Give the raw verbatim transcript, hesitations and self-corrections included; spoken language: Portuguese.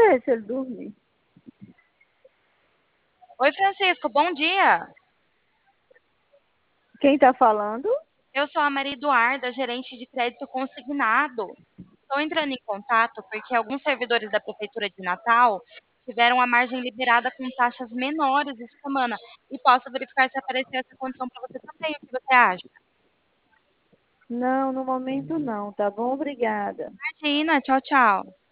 ver se ele dormir. Oi, Francisco, bom dia. Quem tá falando? Eu sou a Maria Eduarda, gerente de crédito consignado. Estou entrando em contato porque alguns servidores da Prefeitura de Natal tiveram a margem liberada com taxas menores essa semana. E posso verificar se apareceu essa condição para você também. O que você acha? Não, no momento não, tá bom? Obrigada. Imagina, tchau, tchau.